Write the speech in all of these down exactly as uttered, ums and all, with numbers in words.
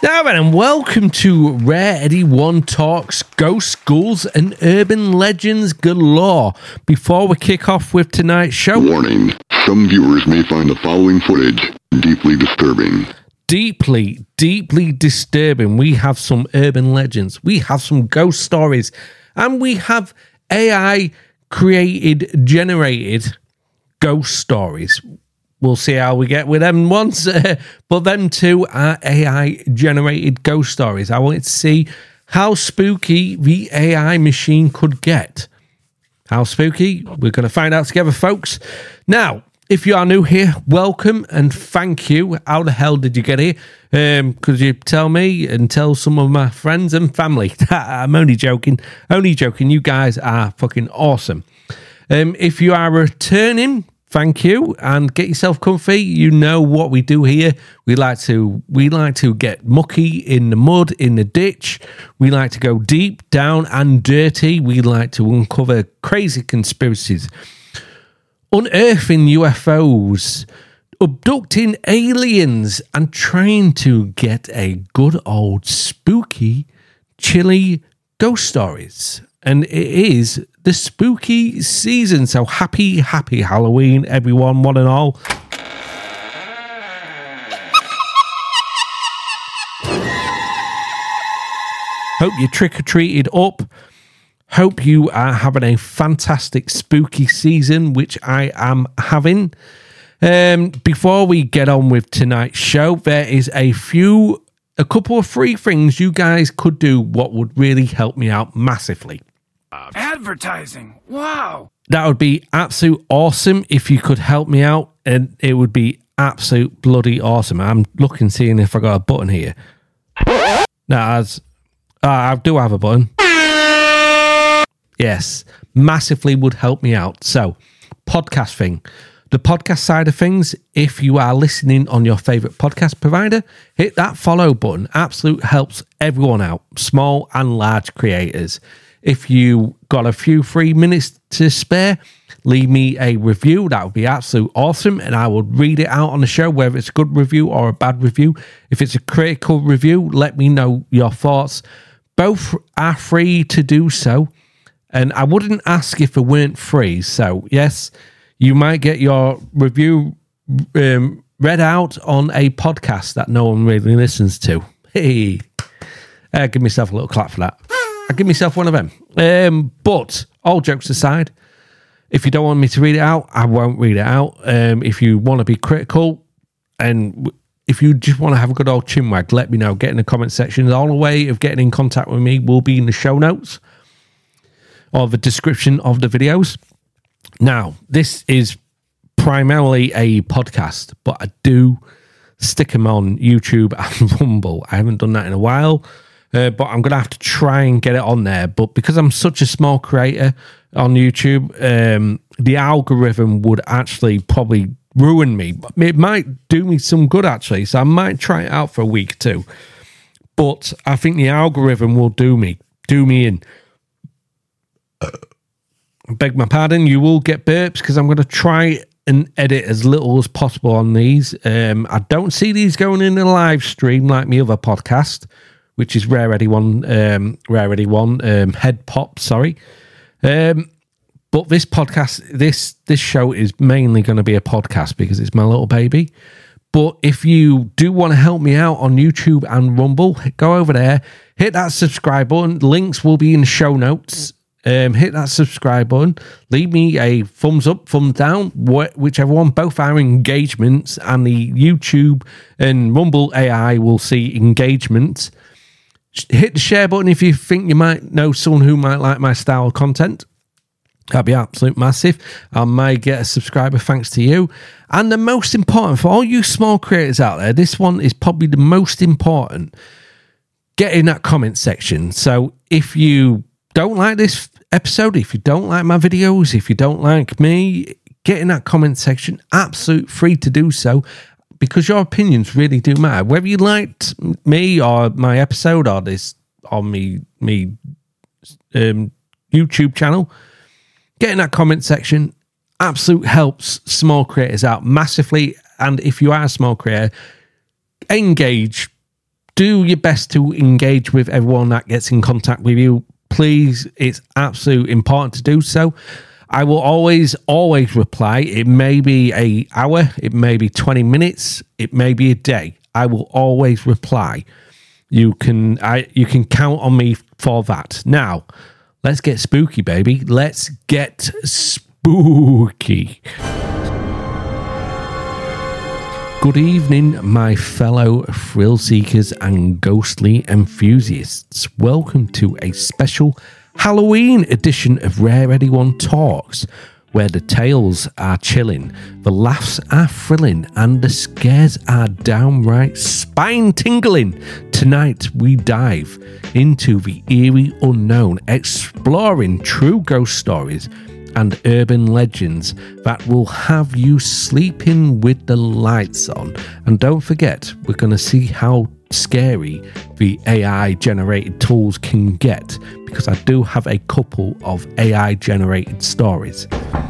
Now then, and welcome to Rare Eddie One Talks Ghost Ghouls and Urban Legends Galore. Before we kick off with tonight's show... Warning, some viewers may find the following footage deeply disturbing. Deeply, deeply disturbing. We have some urban legends, we have some ghost stories, and we have A I-created, generated ghost stories. We'll see how we get with them once, uh, but them two are A I-generated ghost stories. I wanted to see how spooky the A I machine could get. How spooky? We're going to find out together, folks. Now, if you are new here, welcome and thank you. How the hell did you get here? Um, could you tell me and tell some of my friends and family? I'm only joking. Only joking. You guys are fucking awesome. Um, if you are returning... Thank you, and get yourself comfy. You know what we do here. We like to we like to get mucky in the mud, in the ditch. We like to go deep down and dirty. We like to uncover crazy conspiracies, unearthing U F Os, abducting aliens, and trying to get a good old spooky, chilly ghost stories. And it is the spooky season. So happy, happy Halloween, everyone, one and all. Hope you trick-or-treated up. Hope you are having a fantastic spooky season, which I am having. Um, before we get on with tonight's show, there is a few, a couple of free things you guys could do what would really help me out massively. Advertising. Wow. That would be absolute awesome if you could help me out, and it would be absolute bloody awesome. I'm looking, seeing if I got a button here. No, as uh, I do have a button. Yes, massively would help me out. So, podcast thing. The podcast side of things, if you are listening on your favourite podcast provider, hit that follow button. Absolute helps everyone out, small and large creators. If you got a few free minutes to spare, leave me a review. That would be absolute awesome, and I would read it out on the show, whether it's a good review or a bad review. If it's a critical review, let me know your thoughts. Both are free to do so, and I wouldn't ask if it weren't free. So, yes, you might get your review um, read out on a podcast that no one really listens to. Hey, uh, give myself a little clap for that. I'll give myself one of them. Um, but all jokes aside, if you don't want me to read it out, I won't read it out. Um, if you want to be critical, and if you just want to have a good old chinwag, let me know. Get in the comment section. All the way of getting in contact with me will be in the show notes or the description of the videos. Now, this is primarily a podcast, but I do stick them on YouTube and Rumble. I haven't done that in a while. Uh, but I'm going to have to try and get it on there. But because I'm such a small creator on YouTube, um, the algorithm would actually probably ruin me. It might do me some good, actually. So I might try it out for a week or two. But I think the algorithm will do me, do me in. Uh, beg my pardon, you will get burps because I'm going to try and edit as little as possible on these. Um, I don't see these going in a live stream like my other podcast, which is Rare Eddie One, um, Rare Eddie One, um, Head Pop, sorry. Um, but this podcast, this this show is mainly going to be a podcast because it's my little baby. But if you do want to help me out on YouTube and Rumble, go over there, hit that subscribe button. Links will be in the show notes. Um, hit that subscribe button. Leave me a thumbs up, thumbs down, wh- whichever one. Both are engagements, and the YouTube and Rumble A I will see engagements. Hit the share button if you think you might know someone who might like my style of content. That'd be absolute massive. I might get a subscriber thanks to you. And the most important, for all you small creators out there, this one is probably the most important. Get in that comment section. So if you don't like this episode, if you don't like my videos, if you don't like me, get in that comment section. Absolute free to do so. Because your opinions really do matter. Whether you liked me or my episode or this on me me um, YouTube channel, get in that comment section. Absolute helps small creators out massively. And if you are a small creator, engage, do your best to engage with everyone that gets in contact with you. Please, it's absolutely important to do so. I will always, always reply. It may be an hour, it may be twenty minutes, it may be a day. I will always reply. You can, I, you can count on me for that. Now, let's get spooky, baby. Let's get spooky. Good evening, my fellow thrill seekers and ghostly enthusiasts. Welcome to a special Halloween edition of Rare Anyone Talks, where the tales are chilling, the laughs are thrilling, and the scares are downright spine-tingling. Tonight we dive into the eerie unknown, exploring true ghost stories and urban legends that will have you sleeping with the lights on. And don't forget, we're going to see how scary the A I-generated tools can get, because I do have a couple of A I-generated stories.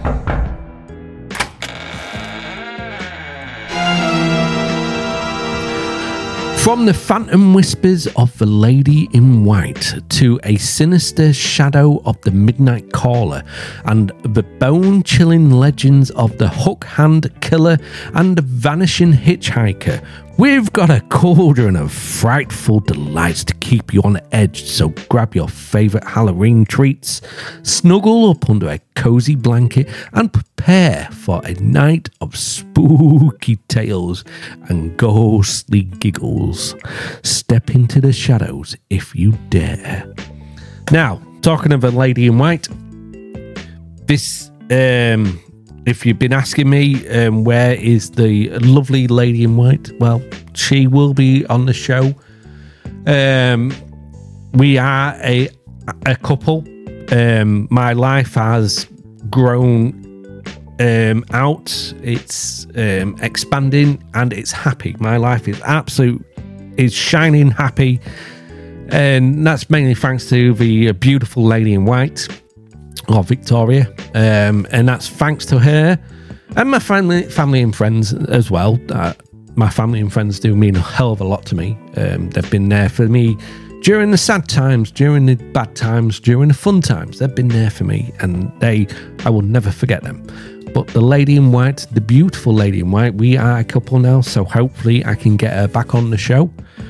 From the phantom whispers of the Lady in White to a sinister shadow of the Midnight Caller and the bone-chilling legends of the Hook Hand Killer and the Vanishing Hitchhiker, we've got a cauldron of frightful delights to keep you on edge, so grab your favourite Halloween treats, snuggle up under a cosy blanket and prepare for a night of spooky tales and ghostly giggles. Step into the shadows if you dare. Now, talking of a Lady in White, this... um. If you've been asking me um, where is the lovely Lady in White, well, she will be on the show. Um, we are a a couple. Um, my life has grown um, out. It's um, expanding and it's happy. My life is absolute, is shining happy, and that's mainly thanks to the beautiful Lady in White. Or Victoria, um, and that's thanks to her and my family, family and friends as well. Uh, my family and friends do mean a hell of a lot to me. Um, they've been there for me during the sad times, during the bad times, during the fun times. They've been there for me, and they, I will never forget them. But the Lady in White, the beautiful Lady in White, we are a couple now, so hopefully I can get her back on the show.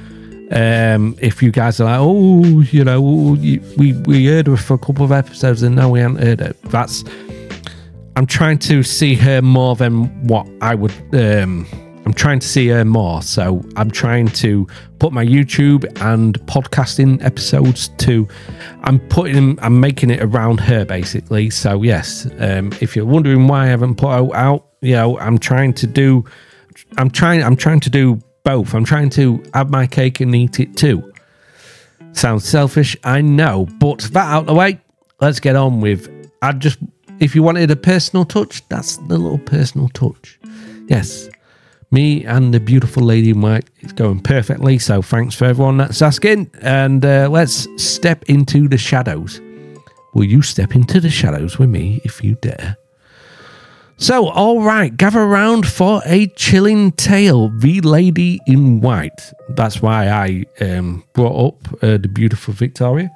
Um, if you guys are like, oh, you know, we we heard her for a couple of episodes and now we haven't heard her. That's, I'm trying to see her more than what I would. Um, I'm trying to see her more, so I'm trying to put my YouTube and podcasting episodes to. I'm putting, I'm making it around her basically. So yes, um, if you're wondering why I haven't put out, out, you know, I'm trying to do. I'm trying. I'm trying to do. Both. I'm trying to have my cake and eat it too. Sounds selfish, I know, but that out of the way, let's get on with. I just, if you wanted a personal touch, that's the little personal touch. Yes, me and the beautiful Lady in White is going perfectly. So thanks for everyone that's asking, and uh, let's step into the shadows. Will you step into the shadows with me if you dare? So, all right, gather around for a chilling tale, The Lady in White. That's why I um, brought up uh, the beautiful Victoria.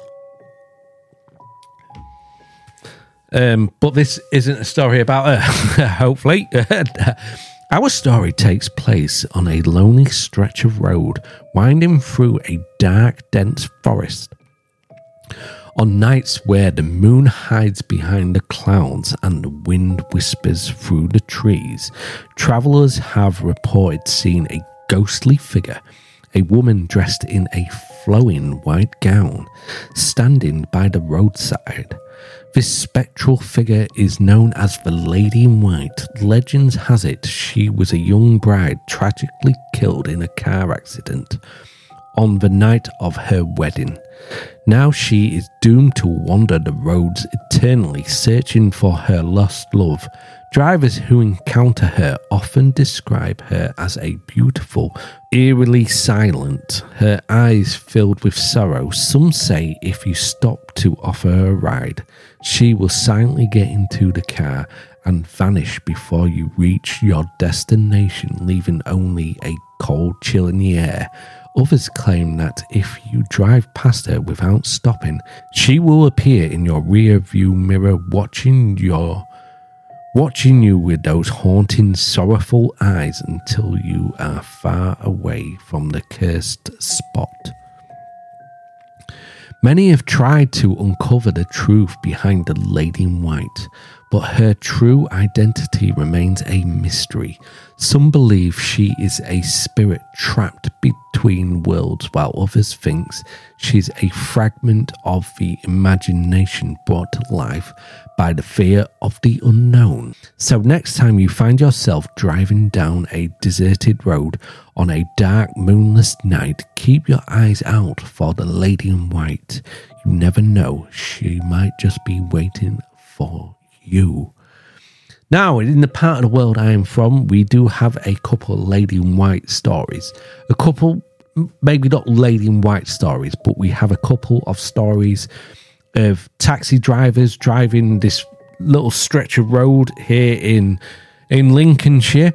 Um, but this isn't a story about her, hopefully. Our story takes place on a lonely stretch of road winding through a dark, dense forest. On nights where the moon hides behind the clouds and the wind whispers through the trees, travellers have reported seeing a ghostly figure, a woman dressed in a flowing white gown, standing by the roadside. This spectral figure is known as the Lady in White. Legends has it she was a young bride tragically killed in a car accident on the night of her wedding. Now she is doomed to wander the roads eternally, searching for her lost love. Drivers who encounter her often describe her as a beautiful, eerily silent, her eyes filled with sorrow. Some say if you stop to offer her a ride, she will silently get into the car and vanish before you reach your destination, leaving only a cold chill in the air. Others claim that if you drive past her without stopping, she will appear in your rear view mirror watching your watching you with those haunting, sorrowful eyes until you are far away from the cursed spot. Many have tried to uncover the truth behind the Lady in White, but her true identity remains a mystery. Some believe she is a spirit trapped between worlds, while others think she's a fragment of the imagination brought to life by the fear of the unknown. So next time you find yourself driving down a deserted road on a dark, moonless night, keep your eyes out for the Lady in White. You never know, she might just be waiting for you. Now, in the part of the world I am from, we do have a couple of Lady in White stories. A couple, maybe not Lady in White stories, but we have a couple of stories of taxi drivers driving this little stretch of road here in in Lincolnshire,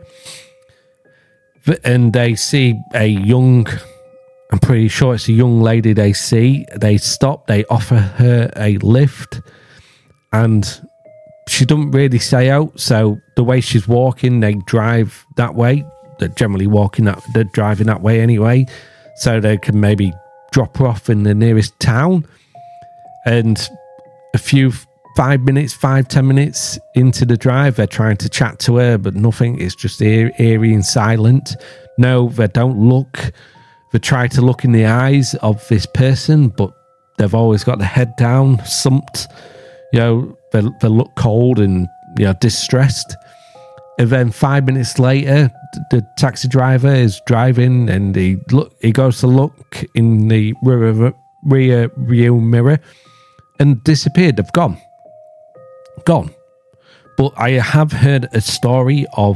and they see a young, I'm pretty sure it's a young lady they see. They stop, they offer her a lift, and she doesn't really say out, so the way she's walking, they drive that way. They're generally walking that, they're driving that way anyway, so they can maybe drop her off in the nearest town. And a few five minutes, five, ten minutes into the drive, they're trying to chat to her, but nothing. It's just eer- eerie and silent. No, they don't look. They try to look in the eyes of this person, but they've always got their head down, sumped. You know, they, they look cold and, you know, distressed. And then five minutes later, the taxi driver is driving, and he look. He goes to look in the rear, rear view mirror, and disappeared. They've gone. Gone. But I have heard a story of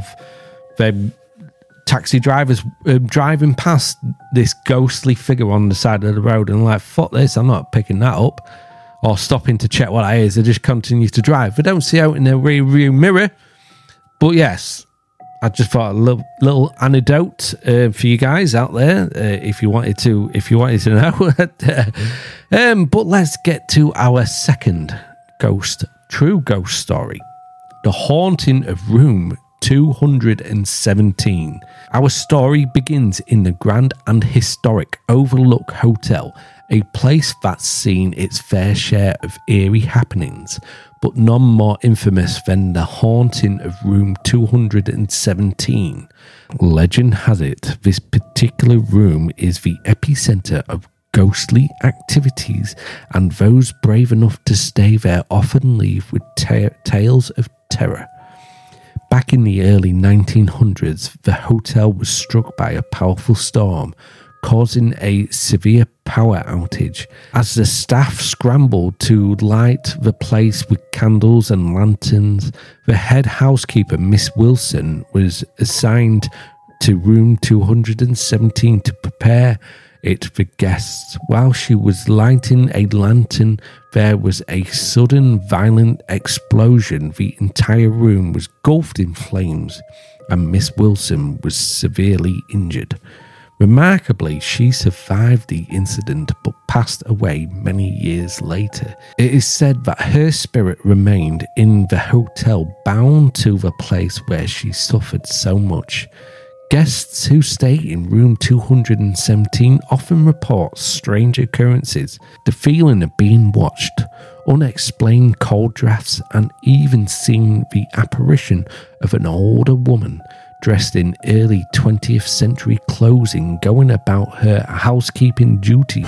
the taxi drivers uh, driving past this ghostly figure on the side of the road, and like, fuck this, I'm not picking that up or stopping to check what that is. They just continue to drive. They don't see out in their rear view mirror. But yes, I just thought a little, little anecdote uh, for you guys out there, uh, if you wanted to, if you wanted to know. um, but let's get to our second ghost, true ghost story: the haunting of room two hundred seventeen. Our story begins in the grand and historic Overlook Hotel, a place that's seen its fair share of eerie happenings, but none more infamous than the haunting of room two hundred seventeen. Legend has it, this particular room is the epicenter of ghostly activities, and those brave enough to stay there often leave with ta- tales of terror. Back in the early nineteen hundreds, the hotel was struck by a powerful storm, causing a severe power outage. As the staff scrambled to light the place with candles and lanterns, the head housekeeper, Miss Wilson, was assigned to room two hundred seventeen to prepare it for guests. While she was lighting a lantern, there was a sudden violent explosion. The entire room was engulfed in flames, and Miss Wilson was severely injured. Remarkably, she survived the incident but passed away many years later. It is said that her spirit remained in the hotel, bound to the place where she suffered so much. Guests who stay in room two hundred seventeen often report strange occurrences, the feeling of being watched, unexplained cold drafts, and even seeing the apparition of an older woman dressed in early twentieth century clothing going about her housekeeping duties.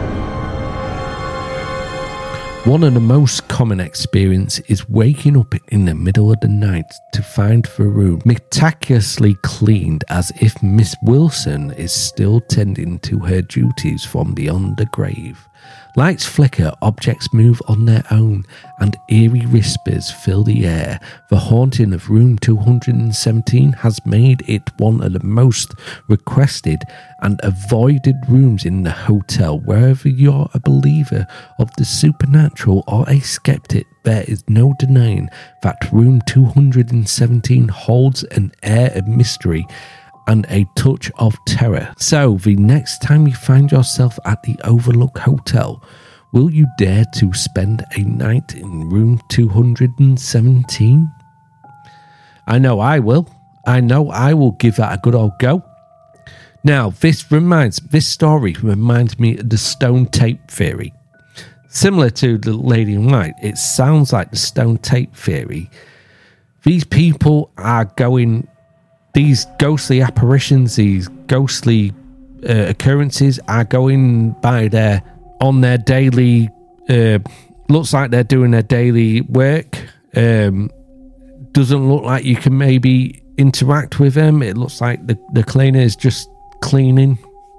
One of the most common experiences is waking up in the middle of the night to find the room meticulously cleaned, as if Miss Wilson is still tending to her duties from beyond the grave. Lights flicker, objects move on their own, and eerie whispers fill the air. The haunting of room two hundred seventeen has made it one of the most requested and avoided rooms in the hotel. Whether you're a believer of the supernatural or a skeptic, there is no denying that room two hundred seventeen holds an air of mystery and a touch of terror. So, the next time you find yourself at the Overlook Hotel, will you dare to spend a night in room two hundred seventeen? I know I will. I know I will give that a good old go. Now, this reminds, this story reminds me of the stone tape theory. Similar to the Lady in White, it sounds like the stone tape theory. These people are going, these ghostly apparitions, these ghostly uh, occurrences are going by their, on their daily, uh, looks like they're doing their daily work. Um, doesn't look like you can maybe interact with them. It looks like the, the cleaner is just cleaning.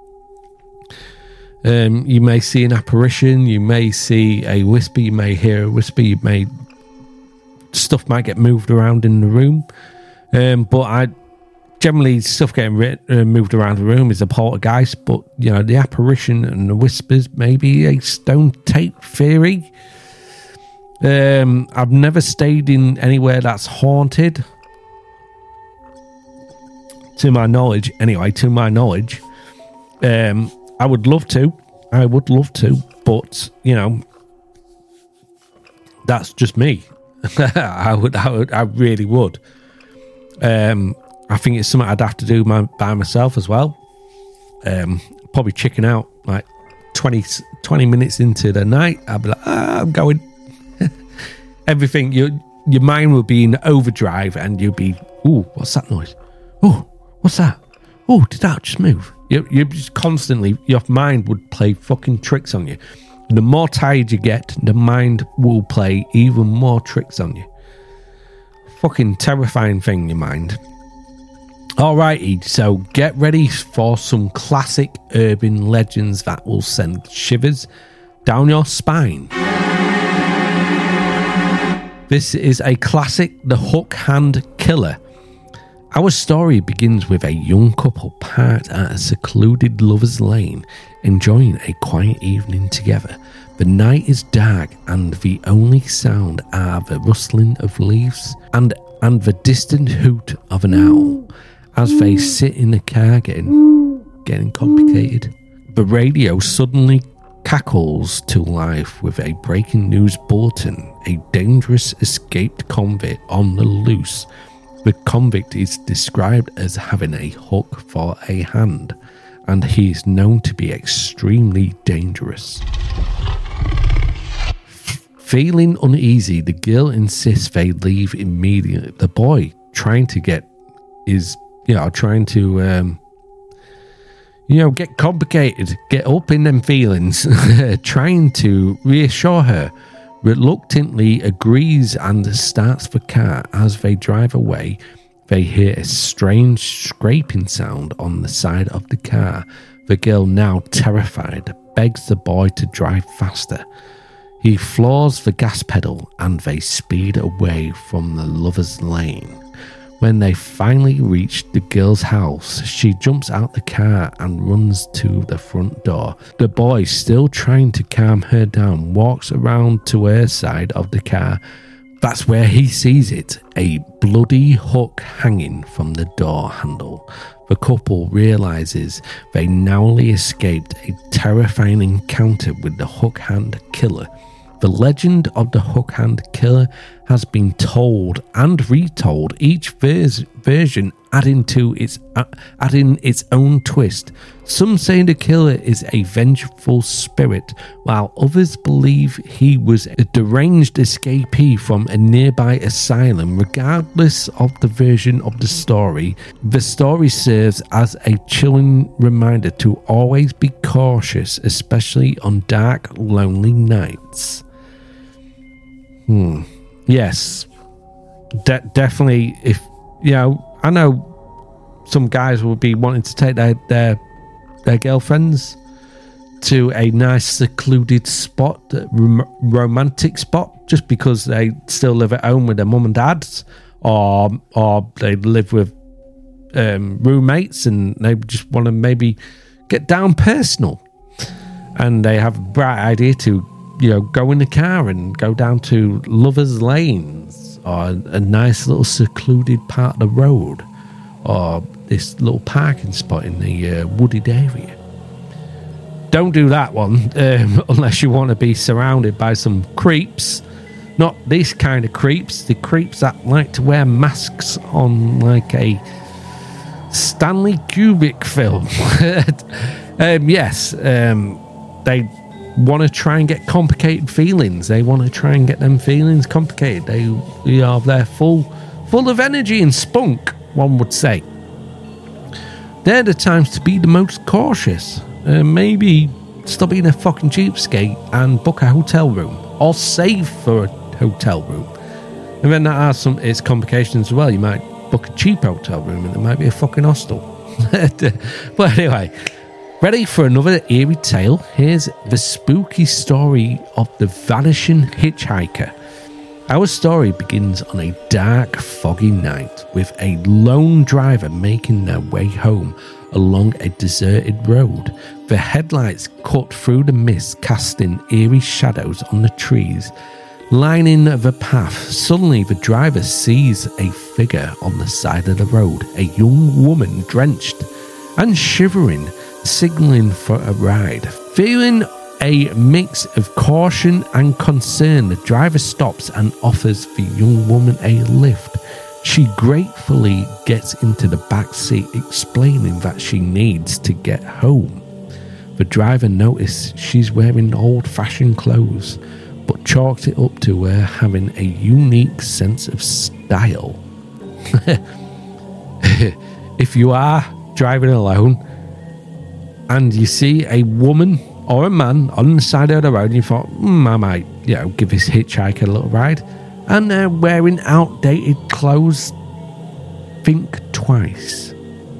Um, you may see an apparition, you may see a whisper, you may hear a whisper, you may stuff might get moved around in the room. Um, but I generally stuff getting writ- uh, moved around the room is a poltergeist. But you know, the apparition and the whispers maybe a stone tape theory. Um, I've never stayed in anywhere that's haunted. To my knowledge, anyway, to my knowledge, um, I would love to. I would love to, but you know, that's just me. I would, I would, I really would. Um, I think it's something I'd have to do my, by myself as well. Um, probably chicken out like twenty, twenty minutes into the night. I'd be like, ah, I'm going. Everything, your your mind will be in overdrive, and you'll be, ooh, what's that noise? Oh. What's that? Oh, did that just move? You, you just constantly, your mind would play fucking tricks on you. And the more tired you get, the mind will play even more tricks on you. Fucking terrifying thing, your mind. Alrighty, so get ready for some classic urban legends that will send shivers down your spine. This is a classic, The Hook Hand Killer. Our story begins with a young couple parked at a secluded lover's lane, enjoying a quiet evening together. The night is dark and the only sound are the rustling of leaves and, and the distant hoot of an owl as they sit in the car getting, getting complicated. The radio suddenly cackles to life with a breaking news bulletin. A dangerous escaped convict on the loose. The convict is described as having a hook for a hand, and he is known to be extremely dangerous. Feeling uneasy, the girl insists they leave immediately. The boy, trying to get, is, you know, trying to, um, you know, get complicated, get up in them feelings, trying to reassure her, reluctantly agrees and starts the car. As they drive away, they hear a strange scraping sound on the side of the car. The girl, now terrified, begs the boy to drive faster. He floors the gas pedal and they speed away from the lover's lane. When they finally reach the girl's house, she jumps out the car and runs to the front door. The boy, still trying to calm her down, walks around to her side of the car. That's where he sees it, a bloody hook hanging from the door handle. The couple realizes they narrowly escaped a terrifying encounter with the Hook Hand Killer. The legend of the Hook Hand Killer has been told and retold, each vers- version adding to its uh, adding its own twist. Some say the killer is a vengeful spirit, while others believe he was a deranged escapee from a nearby asylum. Regardless of the version of the story, the story serves as a chilling reminder to always be cautious, especially on dark, lonely nights. Hmm. Yes, De- definitely. If you know, I know some guys will be wanting to take their their, their girlfriends to a nice secluded spot, rom- romantic spot, just because they still live at home with their mum and dads, or or they live with um, roommates and they just want to maybe get down personal, and they have a bright idea to, you know, go in the car and go down to Lovers Lanes or a nice little secluded part of the road or this little parking spot in the uh, wooded area. Don't do that one um, unless you want to be surrounded by some creeps. Not this kind of creeps, the creeps that like to wear masks on like a Stanley Kubrick film. um, yes, um, they want to try and get complicated feelings. They want to try and get them feelings complicated. They, they are they're full, full of energy and spunk, one would say. They're the times to be the most cautious. Uh, maybe stop being a fucking cheapskate and book a hotel room, or save for a hotel room. And then that has some its complications as well. You might book a cheap hotel room and it might be a fucking hostel. But anyway, ready for another eerie tale? Here's the spooky story of the vanishing hitchhiker. Our story begins on a dark, foggy night with a lone driver making their way home along a deserted road. The headlights cut through the mist, casting eerie shadows on the trees lining the path. Suddenly, the driver sees a figure on the side of the road, a young woman drenched and shivering, signaling for a ride. Feeling a mix of caution and concern, the driver stops and offers the young woman a lift. She gratefully gets into the back seat, explaining that she needs to get home. The driver notices she's wearing old-fashioned clothes, but chalked it up to her having a unique sense of style. If you are driving alone and you see a woman or a man on the side of the road and you thought, hmm, I might, you know, give this hitchhiker a little ride, and they're wearing outdated clothes, think twice.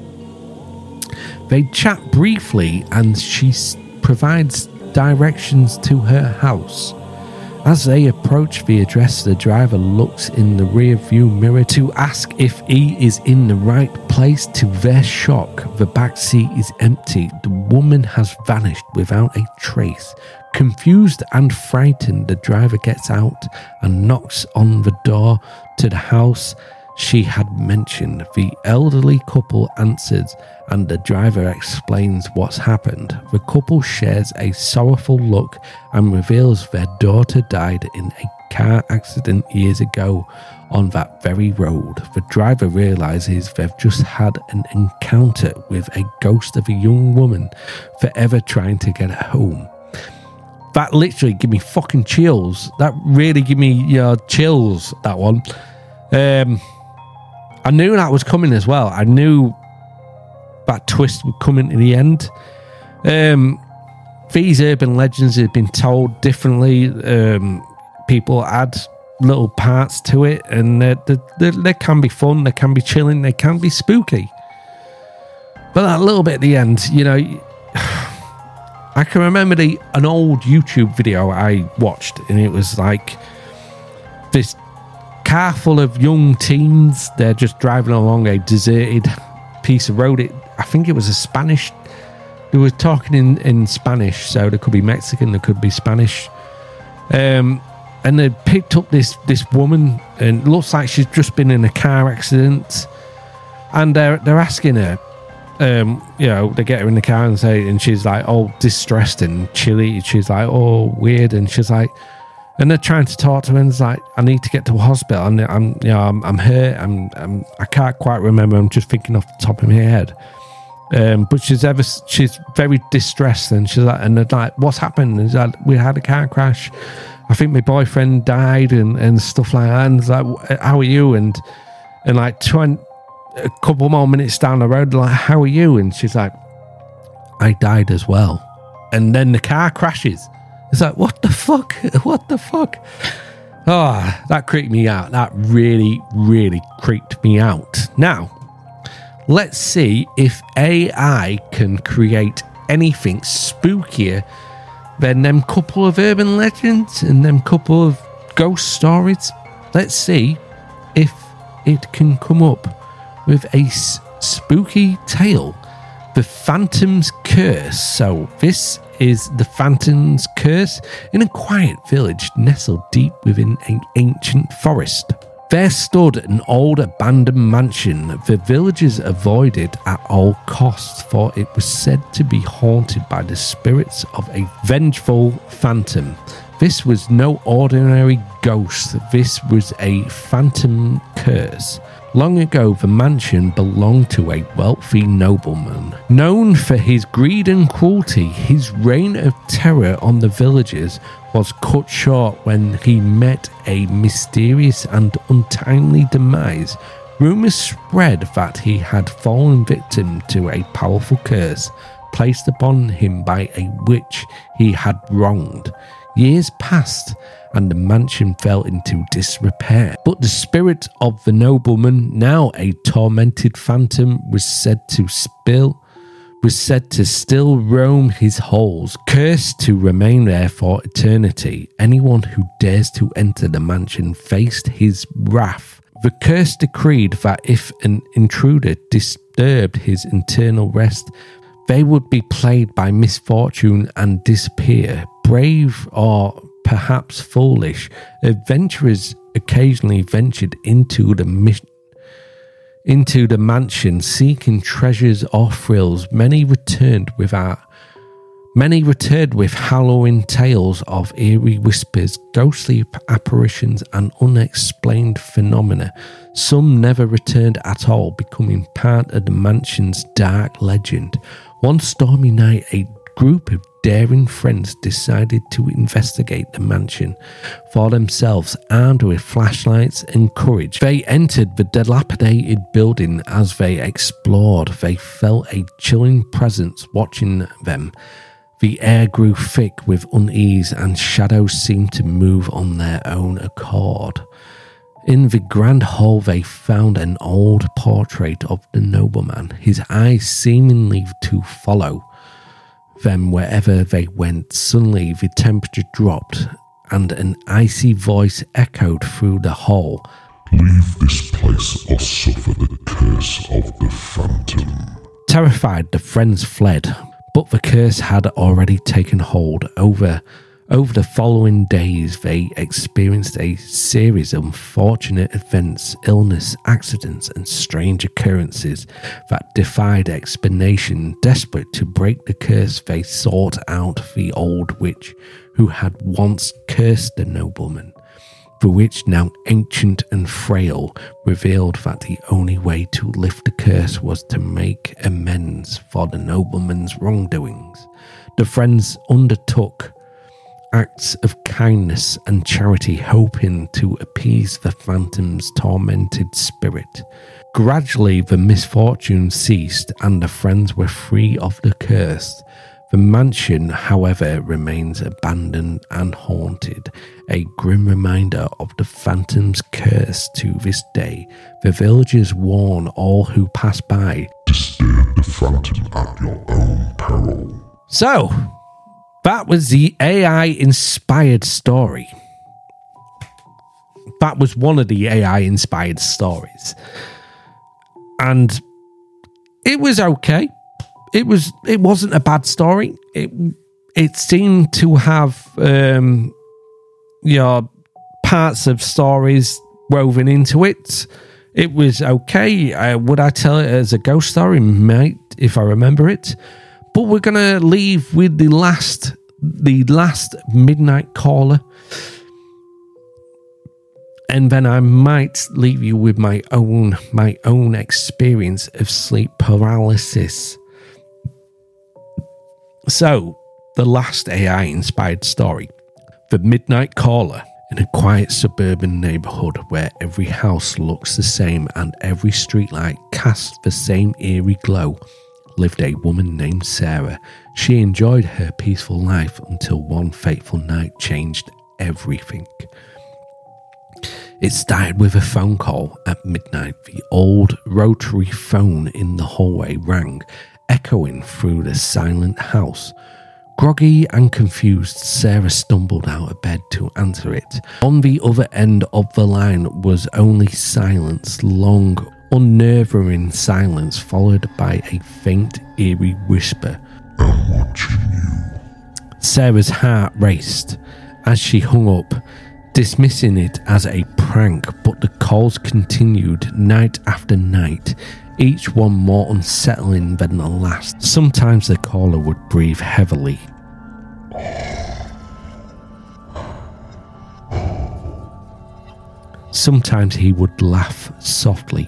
They chat briefly and she provides directions to her house. As they approach the address, the driver looks in the rear view mirror to ask if he is in the right place. To their shock, the back seat is empty. The woman has vanished without a trace. Confused and frightened, the driver gets out and knocks on the door to the house she had mentioned. The elderly couple answers and the driver explains what's happened. The couple shares a sorrowful look and reveals their daughter died in a car accident years ago on that very road. The driver realizes they've just had an encounter with a ghost of a young woman forever trying to get home. That literally give me fucking chills. That really give me, you know, chills, that one. Um, I knew that was coming as well. I knew that twist would come into the end. Um, these urban legends have been told differently. Um, people add little parts to it, and they, they, they can be fun, they can be chilling, they can be spooky. But that little bit at the end, you know, I can remember the an old YouTube video I watched, and it was like this car full of young teens. They're just driving along a deserted piece of road. It, I think it was a Spanish. They were talking in, in Spanish, so there could be Mexican, there could be Spanish. Um, and they picked up this this woman, and it looks like she's just been in a car accident. And they're they're asking her. Um, you know, they get her in the car and say, and she's like, oh, distressed and chilly. She's like, oh, weird. And she's like, and they're trying to talk to her, and it's like, I need to get to a hospital. And I'm, you know, I'm, I'm hurt. I'm, I'm, I can't quite remember. I'm just thinking off the top of my head. Um, but she's ever, she's very distressed, and she's like, and they're like, what's happened? And it's like, we had a car crash. I think my boyfriend died, and, and stuff like that. And it's like, how are you? And, and like twenty. A couple more minutes down the road, like, how are you? And she's like, I died as well. And then the car crashes. It's like, what the fuck? What the fuck? Oh, that creeped me out. That really, really creeped me out. Now, let's see if A I can create anything spookier than them couple of urban legends and them couple of ghost stories. Let's see if it can come up with a s- spooky tale. The Phantom's Curse. So this is the Phantom's Curse in a quiet village nestled deep within an ancient forest. There stood an old abandoned mansion the villagers avoided at all costs, for it was said to be haunted by the spirits of a vengeful phantom. This was no ordinary ghost, this was a phantom curse. Long ago, the mansion belonged to a wealthy nobleman. Known for his greed and cruelty, his reign of terror on the villagers was cut short when he met a mysterious and untimely demise. Rumours spread that he had fallen victim to a powerful curse placed upon him by a witch he had wronged. Years passed, and the mansion fell into disrepair. But the spirit of the nobleman, now a tormented phantom, was said to spill was said to still roam his halls, cursed to remain there for eternity. Anyone who dares to enter the mansion faced his wrath. The curse decreed that if an intruder disturbed his internal rest, they would be plagued by misfortune and disappear. Brave or perhaps foolish, adventurers occasionally ventured into the mission into the mansion seeking treasures or thrills. Many returned without many returned with harrowing tales of eerie whispers, ghostly apparitions and unexplained phenomena. Some never returned at all, becoming part of the mansion's dark legend. One stormy night, a group of daring friends decided to investigate the mansion for themselves. Armed with flashlights and courage, they entered the dilapidated building. As they explored, they felt a chilling presence watching them. The air grew thick with unease, and shadows seemed to move on their own accord. In the grand hall, they found an old portrait of the nobleman, his eyes seemingly to follow them wherever they went. Suddenly the temperature dropped, and an icy voice echoed through the hall. Leave this place or suffer the curse of the phantom. Terrified, the friends fled, but the curse had already taken hold. Over Over the following days, they experienced a series of unfortunate events, illness, accidents, and strange occurrences that defied explanation. Desperate to break the curse, they sought out the old witch who had once cursed the nobleman. The witch, now ancient and frail, revealed that the only way to lift the curse was to make amends for the nobleman's wrongdoings. The friends undertook acts of kindness and charity, hoping to appease the phantom's tormented spirit. Gradually, the misfortune ceased, and the friends were free of the curse. The mansion, however, remains abandoned and haunted, a grim reminder of the phantom's curse to this day. The villagers warn all who pass by, disturb the phantom at your own peril. So, that was the A I-inspired story. That was one of the A I-inspired stories. And it was okay. It was. It wasn't a bad story. It it seemed to have um, you know, parts of stories woven into it. It was okay. Uh, would I tell it as a ghost story? Might, if I remember it. But we're going to leave with the last the last Midnight Caller. And then I might leave you with my own my own experience of sleep paralysis. So, the last A I-inspired story. The Midnight Caller. In a quiet suburban neighbourhood where every house looks the same and every streetlight casts the same eerie glow, lived a woman named Sarah. She enjoyed her peaceful life until one fateful night changed everything. It started with a phone call at midnight. The old rotary phone in the hallway rang, echoing through the silent house. Groggy and confused, Sarah stumbled out of bed to answer it. On the other end of the line was only silence, long, unnerving silence, followed by a faint, eerie whisper. I'm watching you. Sarah's heart raced. As she hung up, dismissing it as a prank, but the calls continued night after night, each one more unsettling than the last. Sometimes the caller would breathe heavily. Sometimes he would laugh softly.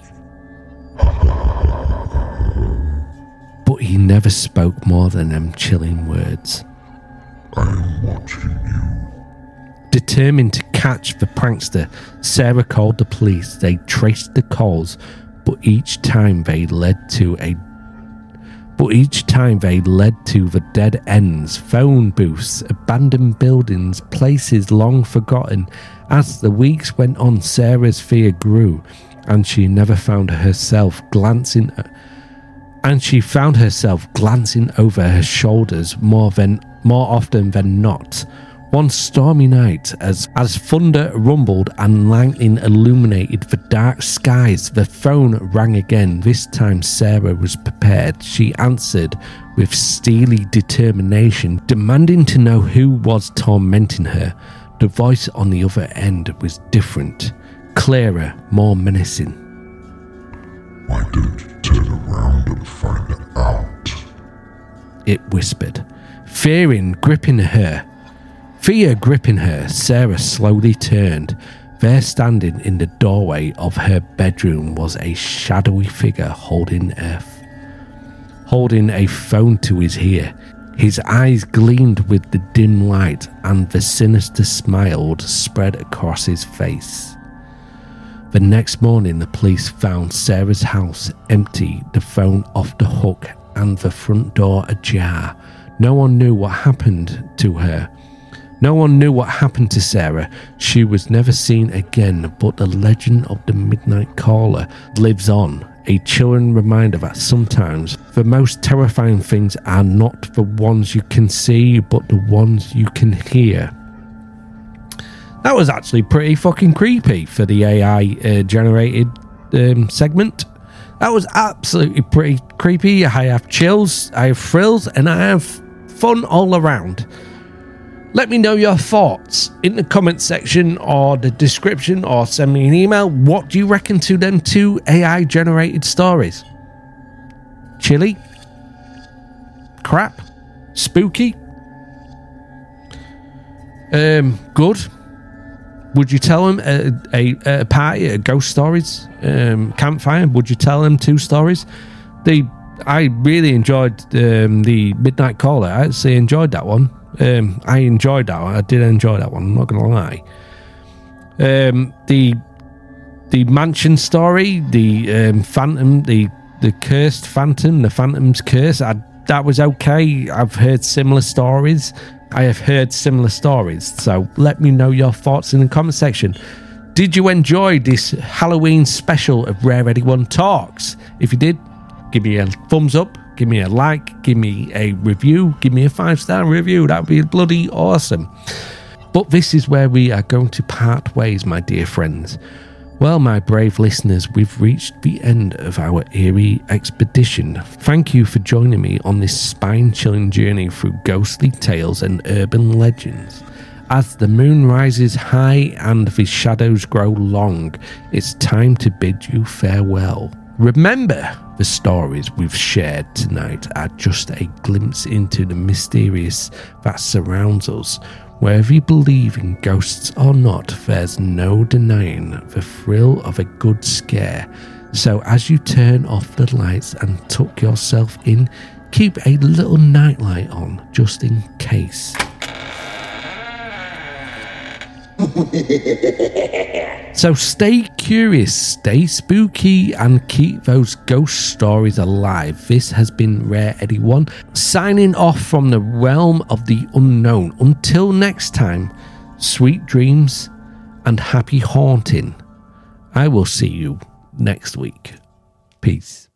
But he never spoke more than them chilling words. I am watching you. Determined to catch the prankster, Sarah called the police. They traced the calls, but each time they led to a but each time they led to the dead ends, phone booths, abandoned buildings, places long forgotten. As the weeks went on, Sarah's fear grew, and she never found herself glancing and she found herself glancing over her shoulders more than more often than not. One stormy night, as, as thunder rumbled and lightning illuminated the dark skies, the phone rang again. This time Sarah was prepared. She answered with steely determination, demanding to know who was tormenting her. The voice on the other end was different, clearer, more menacing. Why don't you turn around and find out? It whispered, fearing gripping her. Fear gripping her, Sarah slowly turned. There, standing in the doorway of her bedroom, was a shadowy figure holding a, holding a phone to his ear. His eyes gleamed with the dim light, and the sinister smile spread across his face. The next morning, the police found Sarah's house empty, the phone off the hook, and the front door ajar. No one knew what happened to her. No one knew what happened to Sarah. She was never seen again, but the legend of the Midnight Caller lives on, a chilling reminder that sometimes the most terrifying things are not the ones you can see, but the ones you can hear. That was actually pretty fucking creepy for the A I-generated uh, um, segment. That was absolutely pretty creepy. I have chills, I have thrills, and I have fun all around. Let me know your thoughts in the comment section or the description, or send me an email. What do you reckon to them two A I generated stories? Chilly? Crap? Spooky? Um, good? Would you tell them a, a, a party, a ghost stories, um, campfire? Would you tell them two stories? The I really enjoyed um, the Midnight Caller. I actually enjoyed that one. Um, I enjoyed that one. I did enjoy that one. I'm not going to lie. Um, the the mansion story, the um, phantom, the the cursed phantom, the phantom's curse. I, that was okay. I've heard similar stories. I have heard similar stories. So let me know your thoughts in the comment section. Did you enjoy this Halloween special of Rare Eddie One Talks? If you did, give me a thumbs up. Give me a like, give me a review, give me a five-star review. That would be bloody awesome. But this is where we are going to part ways, my dear friends. Well, my brave listeners, we've reached the end of our eerie expedition. Thank you for joining me on this spine-chilling journey through ghostly tales and urban legends. As the moon rises high and the shadows grow long, it's time to bid you farewell. Remember, the stories we've shared tonight are just a glimpse into the mysterious that surrounds us. Whether you believe in ghosts or not, there's no denying the thrill of a good scare. So as you turn off the lights and tuck yourself in, keep a little nightlight on just in case. So stay curious, stay spooky, and keep those ghost stories alive. This has been Rare Eddie One, signing off from the realm of the unknown. Until next time, sweet dreams and happy haunting. I will see you next week. Peace.